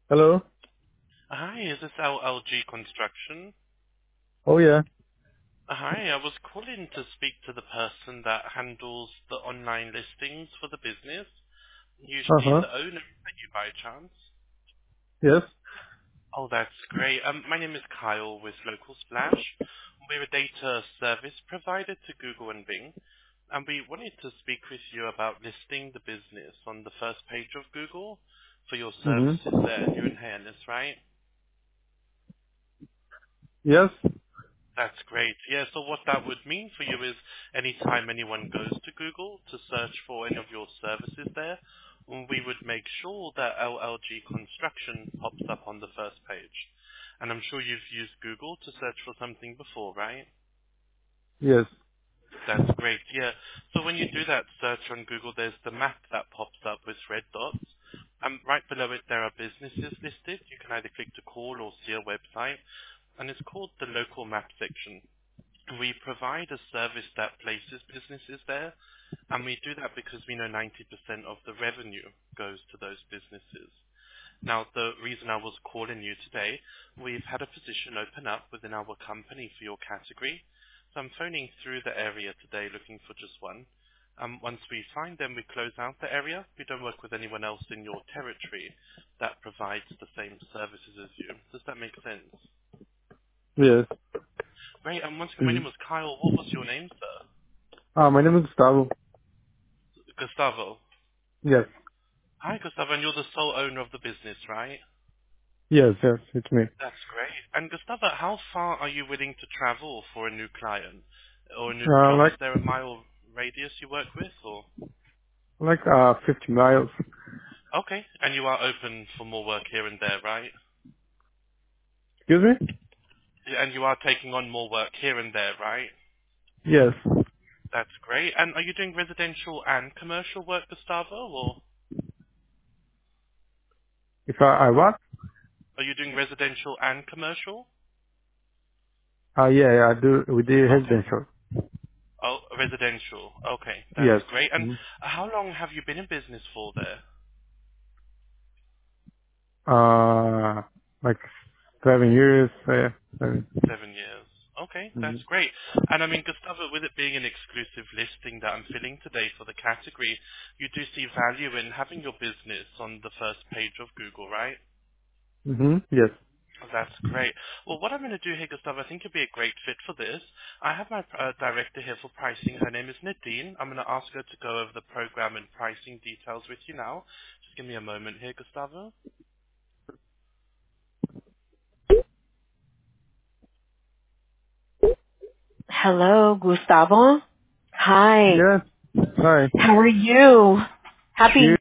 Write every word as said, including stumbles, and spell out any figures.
Hello? Hi, is this L L G Construction? Oh, yeah. Hi, I was calling to speak to the person that handles the online listings for the business. Usually Uh-huh. the owner, are you by chance? Yes. Oh, that's great. Um, my name is Kyle with Local Splash. We're a data service provider to Google and Bing, and we wanted to speak with you about listing the business on the first page of Google for your Mm-hmm. services there. You're in Hairness, right? Yes. That's great. Yeah, so what that would mean for you is anytime anyone goes to Google to search for any of your services there, we would make sure that L L G Construction pops up on the first page. And I'm sure you've used Google to search for something before, right? Yes. That's great, yeah. So when you do that search on Google, there's the map that pops up with red dots. Um, right below it, there are businesses listed. You can either click to call or see a website. And it's called the local map section. We provide a service that places businesses there, and we do that because we know ninety percent of the revenue goes to those businesses. Now, the reason I was calling you today, we've had a position open up within our company for your category. So I'm phoning through the area today looking for just one. Um, once we find them, we close out the area. We don't work with anyone else in your territory that provides the same services as you. Does that make sense? Yes. Great. And once again, my Mm-hmm. name was Kyle. What was your name, sir? Ah, my name is Gustavo. Gustavo. Yes. Hi, Gustavo, and you're the sole owner of the business, right? Yes, yes, it's me. That's great. And Gustavo, how far are you willing to travel for a new client or a new Uh, job? Is like, there a mile radius you work with, or? like, uh, fifty miles. Okay, and you are open for more work here and there, right? Excuse me? Yeah, and you are taking on more work here and there, right? Yes. That's great. And are you doing residential and commercial work, Gustavo, or If I, I what? are you doing residential and commercial? Uh, yeah, yeah, I do, we do Okay. residential. Oh, residential. Okay, that's Yes. great. And Mm-hmm. how long have you been in business for there? Uh, like seven years, uh, seven. Seven years. Okay, Mm-hmm. that's great. And I mean, Gustavo, with it being an exclusive listing that I'm filling today for the category, you do see value in having your business on the first page of Google, right? Mm-hmm. Yes. That's great. Well, what I'm going to do here, Gustavo, I think you'd be a great fit for this. I have my uh, director here for pricing. Her name is Nadine. I'm going to ask her to go over the program and pricing details with you now. Just give me a moment here, Gustavo. Hello, Gustavo. Hi. Yes. Hi. How are you? Happy Cheers.